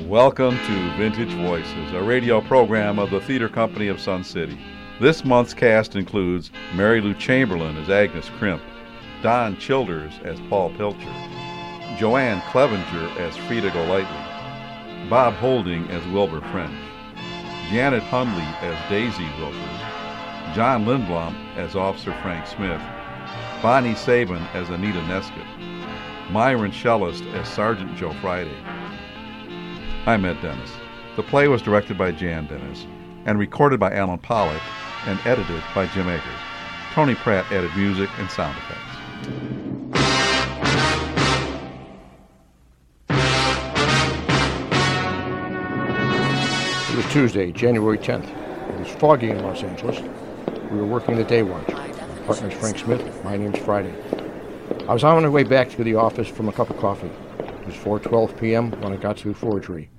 Welcome to Vintage Voices, a radio program of the Theater Company of Sun City. This month's cast includes Mary Lou Chamberlain as Agnes Crimp, Don Childers as Paul Pilcher, Joanne Clevenger as Frida Golightly, Bob Holding as Wilbur French, Janet Hundley as Daisy Wilkers, John Lindblom as Officer Frank Smith, Bonnie Sabin as Anita Neskett, Myron Schellist as Sergeant Joe Friday. I'm Ed Dennis. The play was directed by Jan Dennis and recorded by Alan Pollack and edited by Jim Akers. Tony Pratt added music and sound effects. It was Tuesday, January 10th. It was foggy in Los Angeles. We were working the day watch. My partner's Frank Smith. My name's Friday. I was on my way back to the office from a cup of coffee. It was 4:12 p.m. when I got to forgery.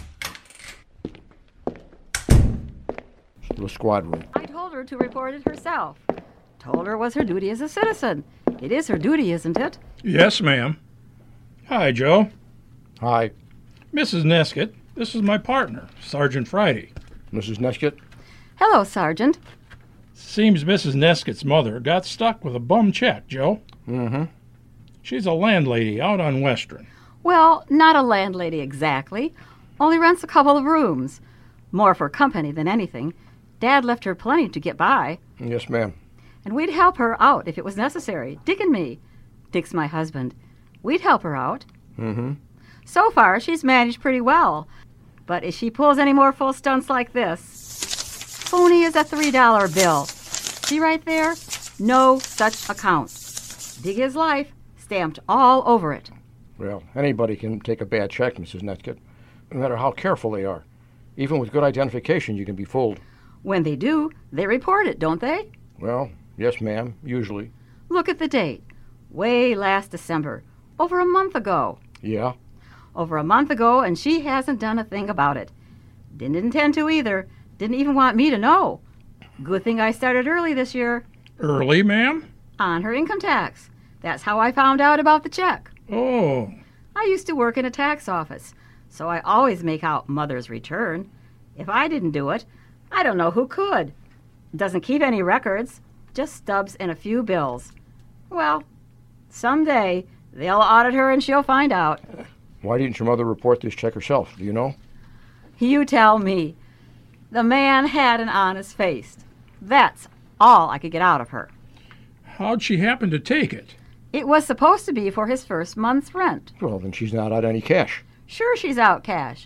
The squad room. I told her to report it herself. Told her it was her duty as a citizen. It is her duty, isn't it? Yes, ma'am. Hi, Joe. Hi. Mrs. Neskett, this is my partner, Sergeant Friday. Mrs. Neskett? Hello, Sergeant. Seems Mrs. Neskett's mother got stuck with a bum check, Joe. Mm-hmm. She's a landlady out on Western. Well, not a landlady exactly. Only rents a couple of rooms. More for company than anything. Dad left her plenty to get by. Yes, ma'am. And we'd help her out if it was necessary. Dick and me. Dick's my husband. We'd help her out. Mm-hmm. So far, she's managed pretty well. But if she pulls any more full stunts like this, phony as a $3 bill. See right there? No such account. Dig his life, stamped all over it. Well, anybody can take a bad check, Mrs. Neskett, no matter how careful they are. Even with good identification, you can be fooled. When they do, they report it, don't they? Well, yes, ma'am, usually. Look at the date. Way last December. Over a month ago. Yeah? Over a month ago, and she hasn't done a thing about it. Didn't intend to either. Didn't even want me to know. Good thing I started early this year. Early, ma'am? On her income tax. That's how I found out about the check. Oh. I used to work in a tax office, so I always make out Mother's return. If I didn't do it, I don't know who could. Doesn't keep any records, just stubs and a few bills. Well, someday they'll audit her and she'll find out. Why didn't your mother report this check herself? Do you know? You tell me. The man had an honest face. That's all I could get out of her. How'd she happen to take it? It was supposed to be for his first month's rent. Well, then she's not out any cash. Sure she's out cash.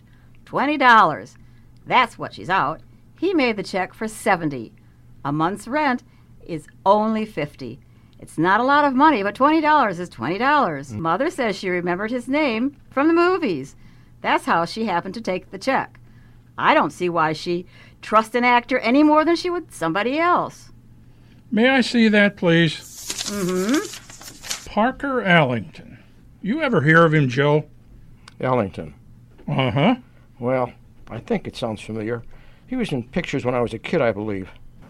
$20. That's what she's out. He made the check for $70. A month's rent is only $50. It's not a lot of money, but $20 is $20. Mother says she remembered his name from the movies. That's how she happened to take the check. I don't see why she trusts an actor any more than she would somebody else. May I see that, please? Mm-hmm. Parker Allington. You ever hear of him, Joe? Allington. Uh-huh. Well, I think it sounds familiar. He was in pictures when I was a kid, I believe.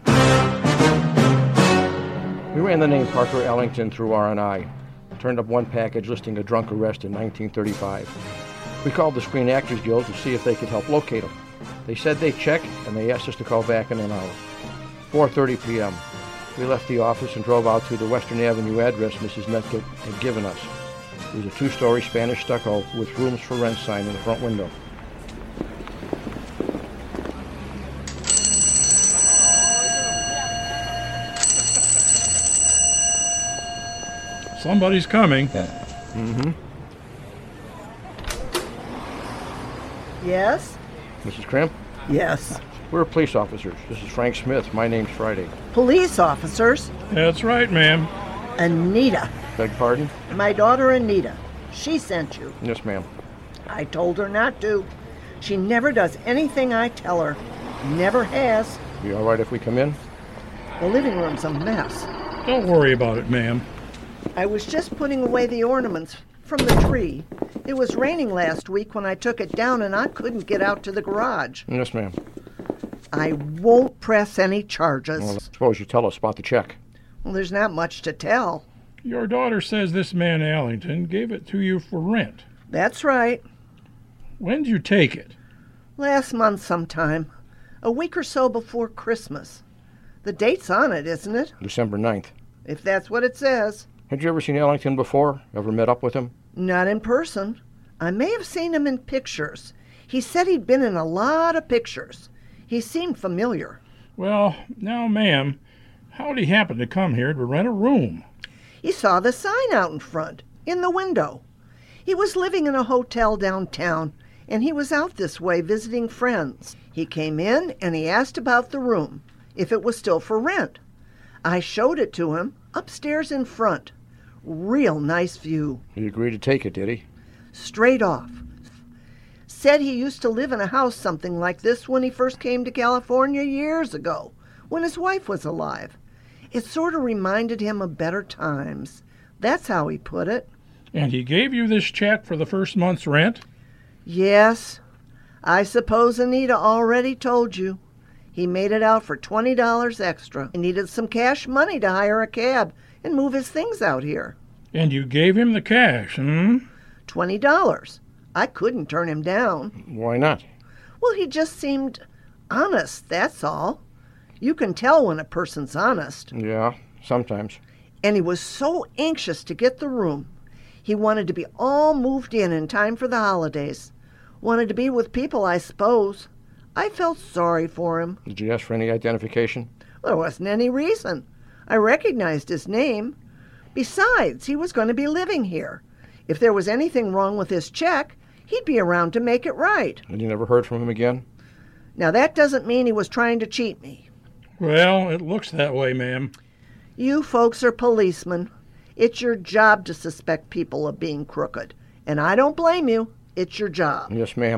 We ran the name Parker Allington through R&I. Turned up one package listing a drunk arrest in 1935. We called the Screen Actors Guild to see if they could help locate him. They said they'd check, and they asked us to call back in an hour. 4:30 p.m. We left the office and drove out to the Western Avenue address Mrs. Neskett had given us. It was a 2-story Spanish stucco with rooms for rent sign in the front window. Somebody's coming. Mm-hmm. Yes? Mrs. Crimp? Yes. We're police officers. This is Frank Smith. My name's Friday. Police officers? That's right, ma'am. Anita. Beg pardon? My daughter Anita. She sent you. Yes, ma'am. I told her not to. She never does anything I tell her. Never has. Be all right if we come in? The living room's a mess. Don't worry about it, ma'am. I was just putting away the ornaments from the tree. It was raining last week when I took it down and I couldn't get out to the garage. Yes, ma'am. I won't press any charges. Well, suppose you tell us about the check. Well, there's not much to tell. Your daughter says this man Allington gave it to you for rent. That's right. When did you take it? Last month sometime. A week or so before Christmas. The date's on it, isn't it? December 9th. If that's what it says. Had you ever seen Ellington before? Ever met up with him? Not in person. I may have seen him in pictures. He said he'd been in a lot of pictures. He seemed familiar. Well, now, ma'am, how'd he happen to come here to rent a room? He saw the sign out in front, in the window. He was living in a hotel downtown, and he was out this way visiting friends. He came in and he asked about the room, if it was still for rent. I showed it to him, upstairs in front. Real nice view. He agreed to take it, did he? Straight off. Said he used to live in a house something like this when he first came to California years ago, when his wife was alive. It sort of reminded him of better times. That's how he put it. And he gave you this check for the first month's rent? Yes. I suppose Anita already told you. He made it out for $20 extra. He needed some cash money to hire a cab and move his things out here. And you gave him the cash, $20. I couldn't turn him down. Why not? Well, he just seemed honest, that's all. You can tell when a person's honest. Yeah, sometimes. And he was so anxious to get the room. He wanted to be all moved in time for the holidays. Wanted to be with people, I suppose. I felt sorry for him. Did you ask for any identification? There wasn't any reason. I recognized his name. Besides, he was going to be living here. If there was anything wrong with his check, he'd be around to make it right. And you never heard from him again? Now, that doesn't mean he was trying to cheat me. Well, it looks that way, ma'am. You folks are policemen. It's your job to suspect people of being crooked. And I don't blame you. It's your job. Yes, ma'am.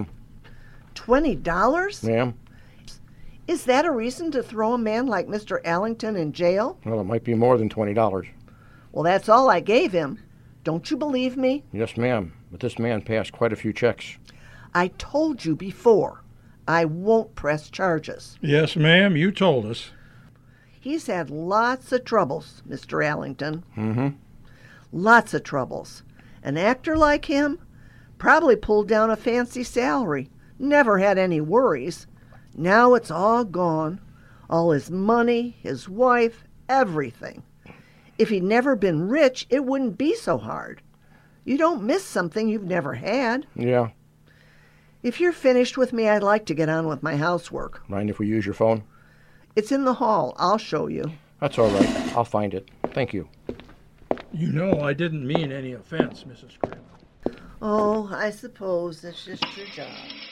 $20? Ma'am? Is that a reason to throw a man like Mr. Ellington in jail? Well, it might be more than $20. Well, that's all I gave him. Don't you believe me? Yes, ma'am. But this man passed quite a few checks. I told you before. I won't press charges. Yes, ma'am, you told us. He's had lots of troubles, Mr. Ellington. Mm-hmm. Lots of troubles. An actor like him probably pulled down a fancy salary. Never had any worries. Now it's all gone. All his money, his wife, everything. If he'd never been rich, it wouldn't be so hard. You don't miss something you've never had. Yeah. If you're finished with me, I'd like to get on with my housework. Mind if we use your phone? It's in the hall. I'll show you. That's all right. I'll find it. Thank you. You know I didn't mean any offense, Mrs. Crimp. Oh, I suppose it's just your job.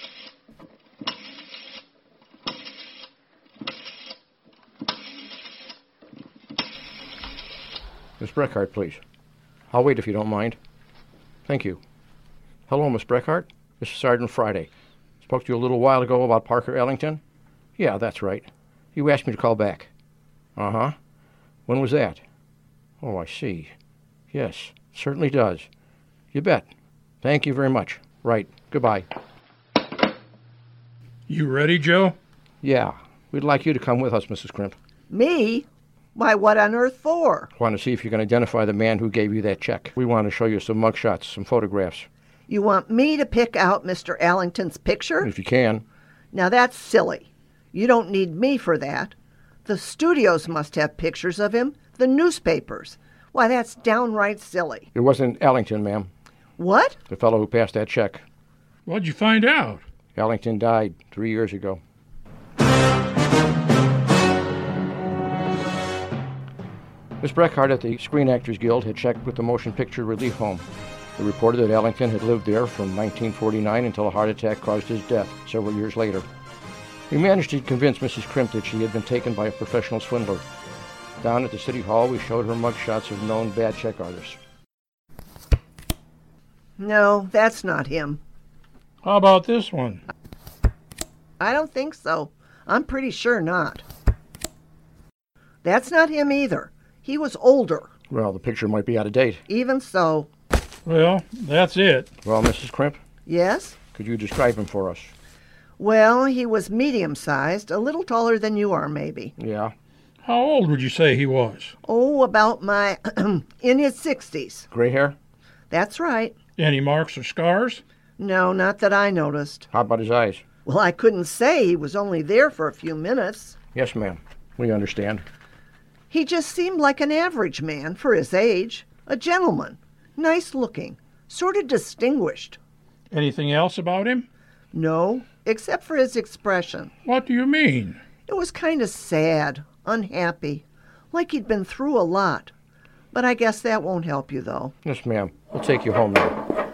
Miss Breckhart, please. I'll wait if you don't mind. Thank you. Hello, Miss Breckhart. This is Sergeant Friday. Spoke to you a little while ago about Parker Ellington? Yeah, that's right. You asked me to call back. Uh-huh. When was that? Oh, I see. Yes, certainly does. You bet. Thank you very much. Right. Goodbye. You ready, Joe? Yeah. We'd like you to come with us, Mrs. Crimp. Me? Why, what on earth for? Want to see if you can identify the man who gave you that check. We want to show you some mugshots, some photographs. You want me to pick out Mr. Ellington's picture? If you can. Now that's silly. You don't need me for that. The studios must have pictures of him. The newspapers. Why, that's downright silly. It wasn't Ellington, ma'am. What? The fellow who passed that check. What'd you find out? Ellington died 3 years ago. Miss Breckhart at the Screen Actors Guild had checked with the Motion Picture Relief Home. It reported that Ellington had lived there from 1949 until a heart attack caused his death several years later. We managed to convince Mrs. Crimp that she had been taken by a professional swindler. Down at the City Hall, we showed her mugshots of known bad check artists. No, that's not him. How about this one? I don't think so. I'm pretty sure not. That's not him either. He was older. Well, the picture might be out of date. Even so. Well, that's it. Well, Mrs. Crimp, Yes? could you describe him for us? Well, he was medium-sized, a little taller than you are, maybe. Yeah. How old would you say he was? Oh, about in his 60s. Gray hair? That's right. Any marks or scars? No, not that I noticed. How about his eyes? Well, I couldn't say. He was only there for a few minutes. Yes, ma'am. We understand. He just seemed like an average man for his age. A gentleman. Nice looking. Sort of distinguished. Anything else about him? No, except for his expression. What do you mean? It was kind of sad, unhappy, like he'd been through a lot. But I guess that won't help you, though. Yes, ma'am. We'll take you home now.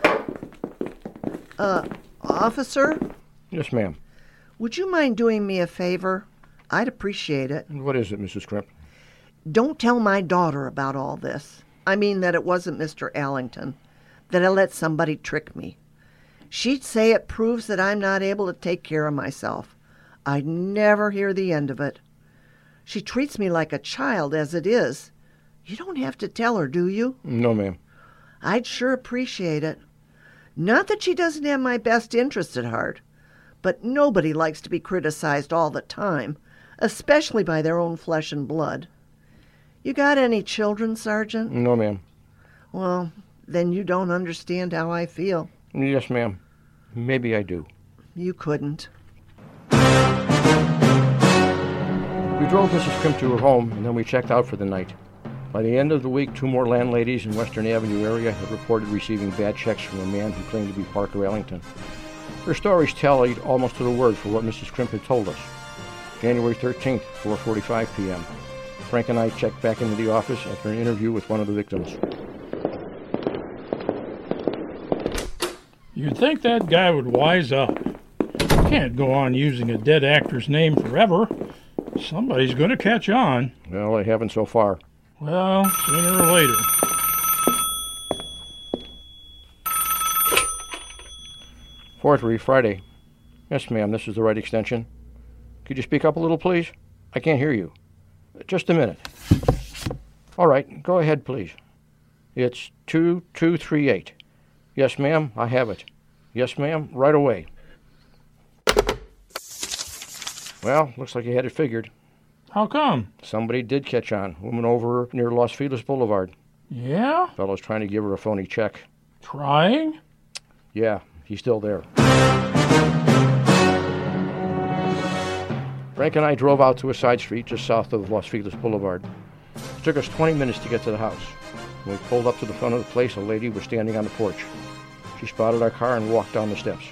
Officer, Yes, ma'am. would you mind doing me a favor? I'd appreciate it. What is it, Mrs. Crimp? Don't tell my daughter about all this. I mean that it wasn't Mr. Allington, that I let somebody trick me. She'd say it proves that I'm not able to take care of myself. I'd never hear the end of it. She treats me like a child as it is. You don't have to tell her, do you? No, ma'am. I'd sure appreciate it. Not that she doesn't have my best interest at heart, but nobody likes to be criticized all the time, especially by their own flesh and blood. You got any children, Sergeant? No, ma'am. Well, then you don't understand how I feel. Yes, ma'am. Maybe I do. You couldn't. We drove Mrs. Crimp to her home, and then we checked out for the night. By the end of the week, 2 more landladies in Western Avenue area had reported receiving bad checks from a man who claimed to be Parker Allington. Her stories tallied almost to the word for what Mrs. Crimp had told us. January 13th, 4:45 p.m. Frank and I checked back into the office after an interview with one of the victims. You'd think that guy would wise up. Can't go on using a dead actor's name forever. Somebody's going to catch on. Well, they haven't so far. Well, sooner or later. Forgery, Friday. Yes, ma'am, this is the right extension. Could you speak up a little, please? I can't hear you. Just a minute. All right, go ahead, please. It's 2238. Yes, ma'am, I have it. Yes, ma'am, right away. Well, looks like you had it figured. How come? Somebody did catch on. Woman over near Los Feliz Boulevard. Yeah? Fellow's trying to give her a phony check. Trying? Yeah, he's still there. Frank and I drove out to a side street just south of Los Feliz Boulevard. It took us 20 minutes to get to the house. When we pulled up to the front of the place, a lady was standing on the porch. She spotted our car and walked down the steps.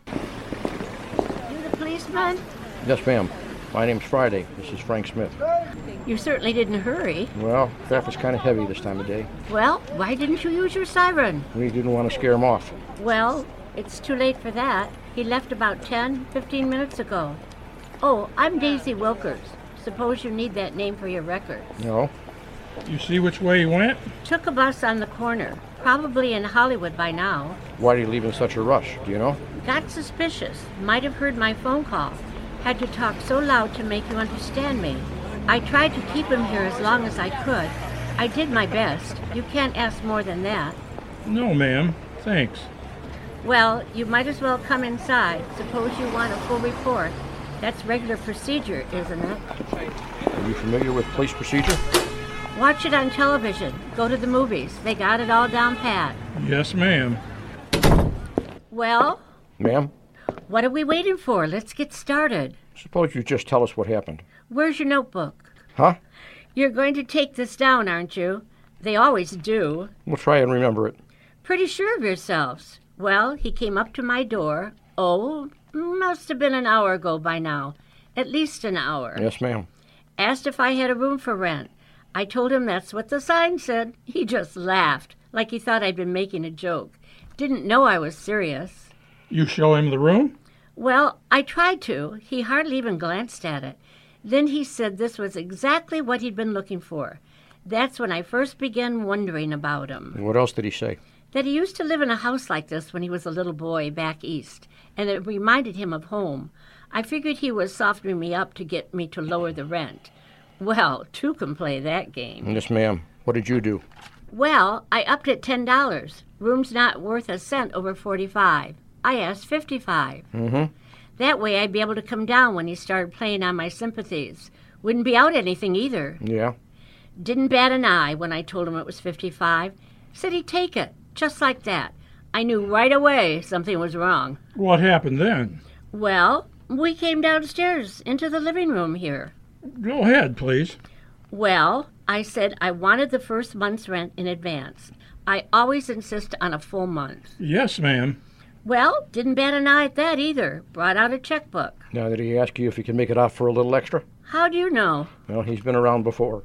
You the policeman? Yes, ma'am. My name's Friday. This is Frank Smith. You certainly didn't hurry. Well, traffic's kind of heavy this time of day. Well, why didn't you use your siren? We didn't want to scare him off. Well, it's too late for that. He left about 15 minutes ago. Oh, I'm Daisy Wilkers. Suppose you need that name for your records. No? You see which way he went? Took a bus on the corner. Probably in Hollywood by now. Why did he leave in such a rush? Do you know? Got suspicious. Might have heard my phone call. Had to talk so loud to make you understand me. I tried to keep him here as long as I could. I did my best. You can't ask more than that. No, ma'am. Thanks. Well, you might as well come inside. Suppose you want a full report. That's regular procedure, isn't it? Are you familiar with police procedure? Watch it on television. Go to the movies. They got it all down pat. Yes, ma'am. Well, Ma'am? what are we waiting for? Let's get started. Suppose you just tell us what happened. Where's your notebook? Huh? You're going to take this down, aren't you? They always do. We'll try and remember it. Pretty sure of yourselves. Well, he came up to my door. Oh, must have been an hour ago by now. At least an hour. Yes, ma'am. Asked if I had a room for rent. I told him that's what the sign said. He just laughed, like he thought I'd been making a joke. Didn't know I was serious. You show him the room? Well, I tried to. He hardly even glanced at it. Then he said this was exactly what he'd been looking for. That's when I first began wondering about him. What else did he say? That he used to live in a house like this when he was a little boy back east, and it reminded him of home. I figured he was softening me up to get me to lower the rent. Well, two can play that game. Yes, ma'am. What did you do? Well, I upped it $10. Room's not worth a cent over $45. I asked $55. Mm-hmm. That way I'd be able to come down when he started playing on my sympathies. Wouldn't be out anything either. Yeah. Didn't bat an eye when I told him it was $55. Said he'd take it, just like that. I knew right away something was wrong. What happened then? Well, we came downstairs into the living room here. Go ahead, please. Well, I said I wanted the first month's rent in advance. I always insist on a full month. Yes, ma'am. Well, didn't bat an eye at that either. Brought out a checkbook. Now, did he ask you if he could make it out for a little extra? How do you know? Well, he's been around before.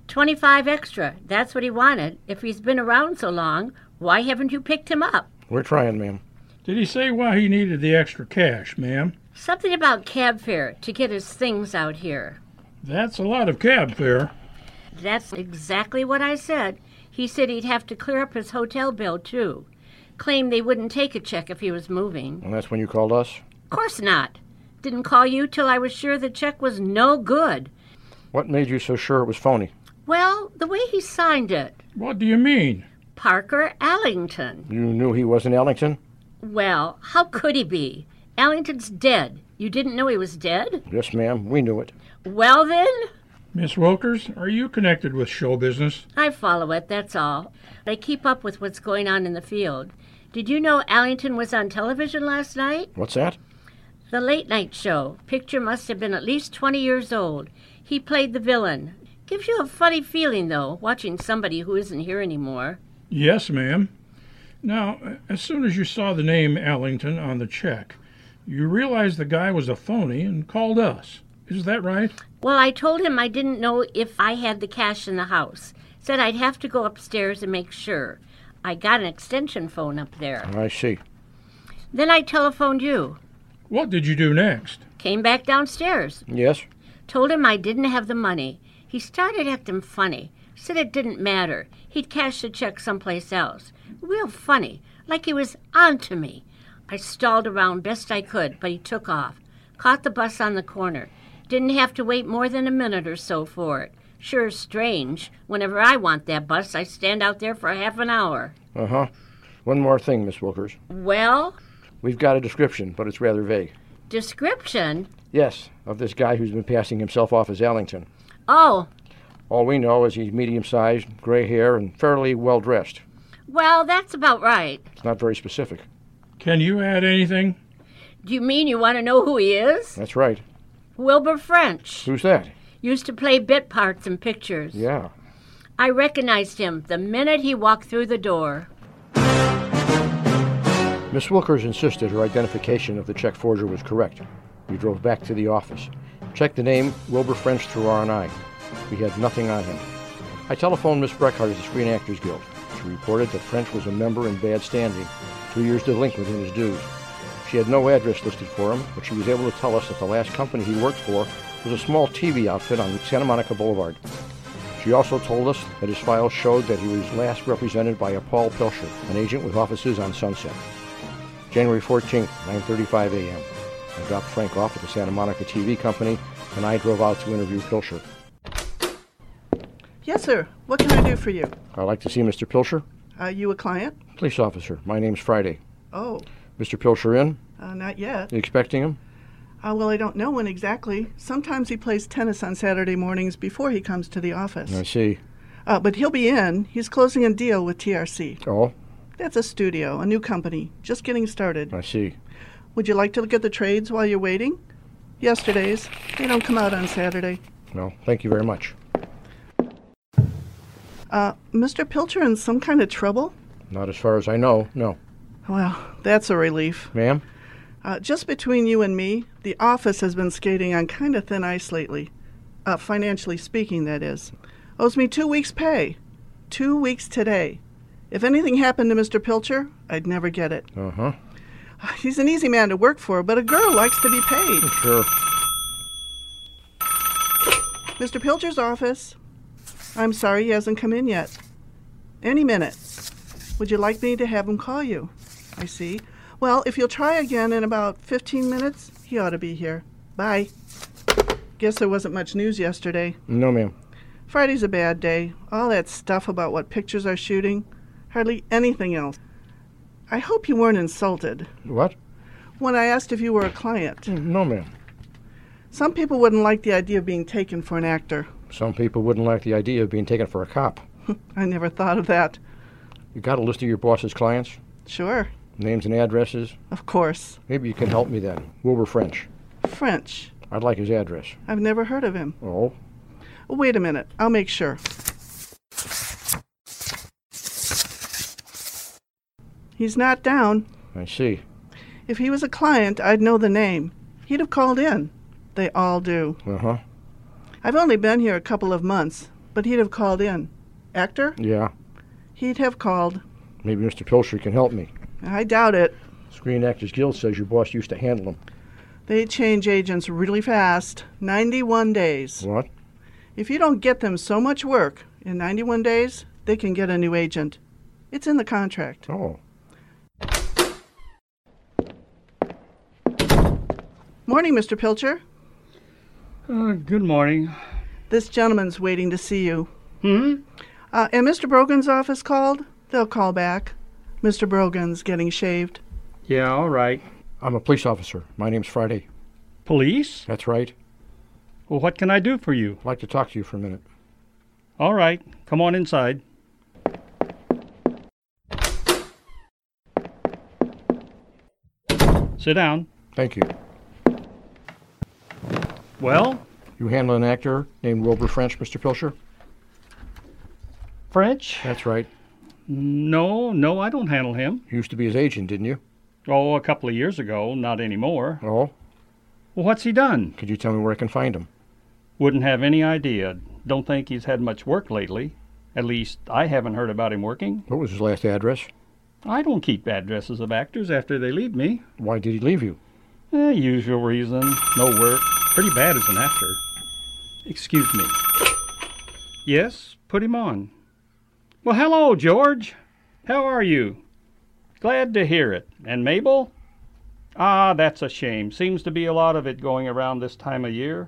25 extra. That's what he wanted. If he's been around so long, why haven't you picked him up? We're trying, ma'am. Did he say why he needed the extra cash, ma'am? Something about cab fare to get his things out here. That's a lot of cab fare. That's exactly what I said. He said he'd have to clear up his hotel bill, too. Claimed they wouldn't take a check if he was moving. And that's when you called us? Course not. Didn't call you till I was sure the check was no good. What made you so sure it was phony? Well, the way he signed it. What do you mean? Parker Allington. You knew he wasn't Ellington? Well, how could he be? Allington's dead. You didn't know he was dead? Yes, ma'am. We knew it. Well, then, Miss Wilkers, are you connected with show business? I follow it, that's all. I keep up with what's going on in the field. Did you know Allington was on television last night? What's that? The Late Night Show. Picture must have been at least 20 years old. He played the villain. Gives you a funny feeling, though, watching somebody who isn't here anymore. Yes, ma'am. Now, as soon as you saw the name Allington on the check, you realized the guy was a phony and called us. Is that right? Well, I told him I didn't know if I had the cash in the house. Said I'd have to go upstairs and make sure. I got an extension phone up there. I see. Then I telephoned you. What did you do next? Came back downstairs. Yes? Told him I didn't have the money. He started acting funny. Said it didn't matter. He'd cash the check someplace else. Real funny, like he was onto me. I stalled around best I could, but he took off. Caught the bus on the corner. Didn't have to wait more than a minute or so for it. Sure strange. Whenever I want that bus, I stand out there for half an hour. Uh-huh. One more thing, Miss Wilkers. Well? We've got a description, but it's rather vague. Description? Yes, of this guy who's been passing himself off as Allington. Oh. All we know is he's medium-sized, gray hair, and fairly well-dressed. Well, that's about right. It's not very specific. Can you add anything? Do you mean you want to know who he is? That's right. Wilbur French. Who's that? Used to play bit parts in pictures. Yeah. I recognized him the minute he walked through the door. Miss Wilkers insisted her identification of the check forger was correct. We drove back to the office. Checked the name Wilbur French through R&I. We had nothing on him. I telephoned Miss Breckhart of the Screen Actors Guild. She reported that French was a member in bad standing, 2 years delinquent in his dues. She had no address listed for him, but she was able to tell us that the last company he worked for was a small TV outfit on Santa Monica Boulevard. She also told us that his files showed that he was last represented by a Paul Pilcher, an agent with offices on Sunset. January 14th, 9:35 a.m. I dropped Frank off at the Santa Monica TV company, and I drove out to interview Pilcher. Yes, sir. What can I do for you? I'd like to see Mr. Pilcher. You a client? Police officer. My name's Friday. Oh, Mr. Pilcher in? not yet. You expecting him? Well, I don't know when exactly. Sometimes he plays tennis on Saturday mornings before he comes to the office. I see. But he'll be in. He's closing a deal with TRC. Oh, That's a studio, a new company, just getting started. I see. Would you like to look at the trades while you're waiting? Yesterday's. They don't come out on Saturday. No, thank you very much. Mr. Pilcher in some kind of trouble? Not as far as I know, no. Well, that's a relief. Ma'am? Just between you and me, the office has been skating on kind of thin ice lately. Financially speaking, that is. Owes me 2 weeks' pay. 2 weeks today. If anything happened to Mr. Pilcher, I'd never get it. Uh-huh. He's an easy man to work for, but a girl likes to be paid. Sure. Mr. Pilcher's office. I'm sorry he hasn't come in yet. Any minute. Would you like me to have him call you? I see. Well, if you'll try again in about 15 minutes, he ought to be here. Bye. Guess there wasn't much news yesterday. No, ma'am. Friday's a bad day. All that stuff about what pictures are shooting. Hardly anything else. I hope you weren't insulted What? when I asked if you were a client. No, ma'am. Some people wouldn't like the idea of being taken for an actor. Some people wouldn't like the idea of being taken for a cop. I never thought of that. You got a list of your boss's clients? Sure. Names and addresses? Of course. Maybe you can help me then. Wilbur French. French. I'd like his address. I've never heard of him. Oh? Wait a minute. I'll make sure. He's not down. I see. If he was a client, I'd know the name. He'd have called in. They all do. Uh-huh. I've only been here a couple of months, but he'd have called in. Actor? Yeah. He'd have called. Maybe Mr. Pilcher can help me. I doubt it. Screen Actors Guild says your boss used to handle them. They change agents really fast. 91 days. What? If you don't get them so much work in 91 days, they can get a new agent. It's in the contract. Oh. Morning, Mr. Pilcher. Good morning. This gentleman's waiting to see you. Hmm? And Mr. Brogan's office called? They'll call back. Mr. Brogan's getting shaved. Yeah, all right. I'm a police officer. My name's Friday. Police? That's right. Well, what can I do for you? I'd like to talk to you for a minute. All right. Come on inside. Sit down. Thank you. Well, You handle an actor named Wilbur French, Mr. Pilcher? French? That's right. No, I don't handle him. You used to be his agent, didn't you? Oh, a couple of years ago, not anymore. Oh? Well, what's he done? Could you tell me where I can find him? Wouldn't have any idea. Don't think he's had much work lately. At least, I haven't heard about him working. What was his last address? I don't keep addresses of actors after they leave me. Why did he leave you? Usual reason. No work. Pretty bad as an actor. Excuse me. Yes, put him on. Well, hello, George. How are you? Glad to hear it. And Mabel? Ah, that's a shame. Seems to be a lot of it going around this time of year.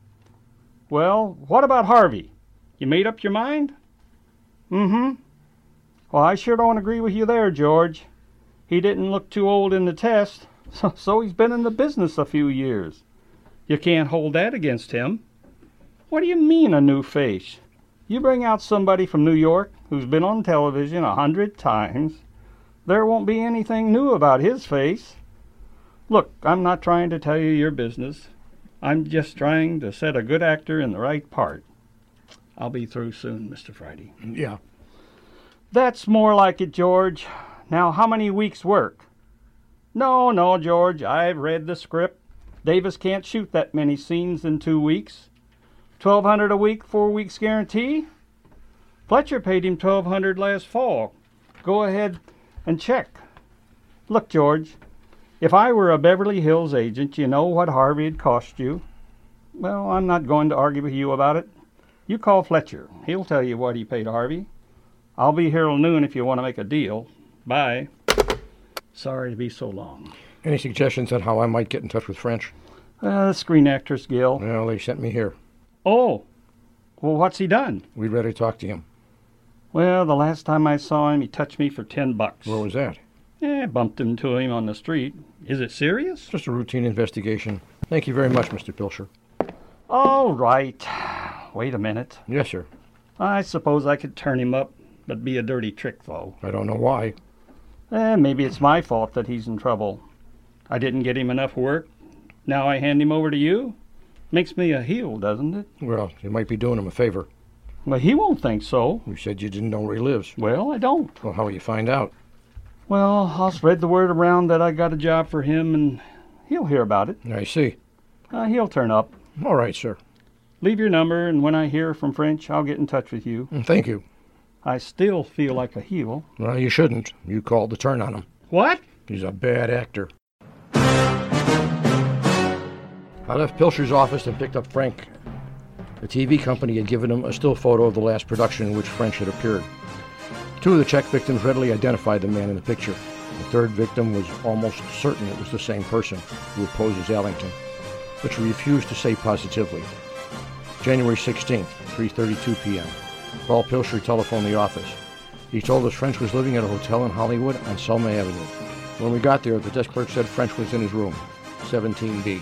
Well, what about Harvey? You made up your mind? Mm-hmm. Well, I sure don't agree with you there, George. He didn't look too old in the test, so he's been in the business a few years. You can't hold that against him. What do you mean, a new face? You bring out somebody from New York who's been on television 100 times, there won't be anything new about his face. Look, I'm not trying to tell you your business. I'm just trying to set a good actor in the right part. I'll be through soon, Mr. Friday. Yeah. That's more like it, George. Now, how many weeks' work? No, George, I've read the script. Davis can't shoot that many scenes in 2 weeks. $1,200 a week, 4 weeks guarantee? Fletcher paid him $1,200 last fall. Go ahead and check. Look, George, if I were a Beverly Hills agent, you know what Harvey'd cost you. Well, I'm not going to argue with you about it. You call Fletcher. He'll tell you what he paid Harvey. I'll be here till noon if you want to make a deal. Bye. Sorry to be so long. Any suggestions on how I might get in touch with French? The Screen Actors Guild. Well, they sent me here. Oh, well, what's he done? We'd rather talk to him. Well, the last time I saw him, he touched me for $10. Where was that? I bumped into him on the street. Is it serious? Just a routine investigation. Thank you very much, Mr. Pilcher. All right. Wait a minute. Yes, sir. I suppose I could turn him up, but be a dirty trick, though. I don't know why. Maybe it's my fault that he's in trouble. I didn't get him enough work. Now I hand him over to you? Makes me a heel, doesn't it? Well, you might be doing him a favor. Well, he won't think so. You said you didn't know where he lives. Well, I don't. Well, how will you find out? Well, I'll spread the word around that I got a job for him, and he'll hear about it. I see. He'll turn up. All right, sir. Leave your number, and when I hear from French, I'll get in touch with you. Thank you. I still feel like a heel. Well, you shouldn't. You called the turn on him. What? He's a bad actor. I left Pilcher's office and picked up Frank. The TV company had given him a still photo of the last production in which French had appeared. 2 of the check victims readily identified the man in the picture. The third victim was almost certain it was the same person who had posed as Allington, but she refused to say positively. January 16th, 3:32 p.m. Paul Pilcher telephoned the office. He told us French was living at a hotel in Hollywood on Selma Avenue. When we got there, the desk clerk said French was in his room, 17B.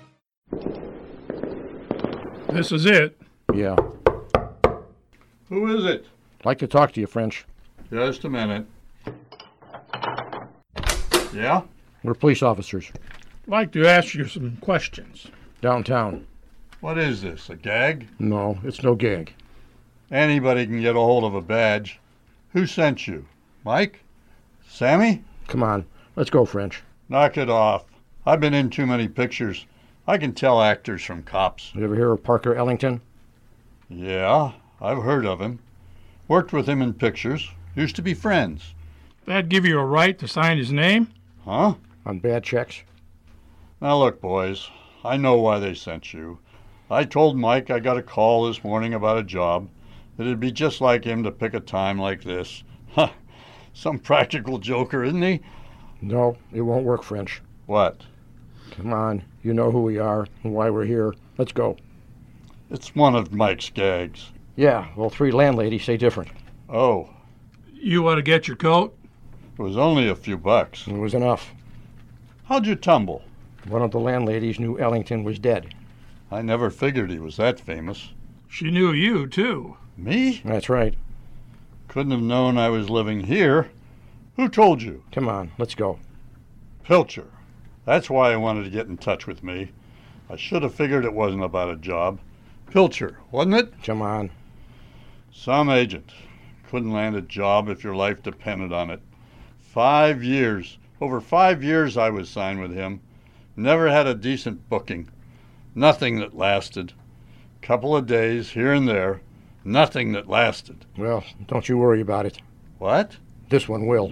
This is it. Yeah. Who is it? I'd like to talk to you, French. Just a minute. Yeah? We're police officers. I'd like to ask you some questions. Downtown. What is this, a gag? No, it's no gag. Anybody can get a hold of a badge. Who sent you? Mike? Sammy? Come on, let's go, French. Knock it off. I've been in too many pictures. I can tell actors from cops. You ever hear of Parker Ellington? Yeah, I've heard of him. Worked with him in pictures. Used to be friends. That'd give you a right to sign his name? Huh? On bad checks? Now look, boys, I know why they sent you. I told Mike I got a call this morning about a job, that it'd be just like him to pick a time like this. Huh, some practical joker, isn't he? No, it won't work, French. What? Come on, you know who we are and why we're here. Let's go. It's one of Mike's gags. Yeah, well, 3 landladies say different. Oh, You want to get your coat? it was only a few bucks. It was enough. How'd you tumble? One of the landladies knew Ellington was dead. I never figured he was that famous. She knew you, too. Me? That's right. Couldn't have known I was living here. Who told you? Come on, let's go. Pilcher. That's why I wanted to get in touch with me. I should have figured it wasn't about a job. Pilcher, wasn't it? Come on. Some agent. Couldn't land a job if your life depended on it. 5 years. Over 5 years I was signed with him. Never had a decent booking. Nothing that lasted. Couple of days here and there. Nothing that lasted. Well, don't you worry about it. What? This one will.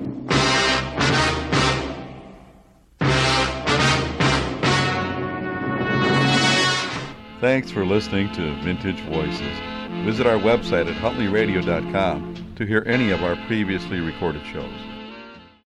Thanks for listening to Vintage Voices. Visit our website at huntleyradio.com to hear any of our previously recorded shows.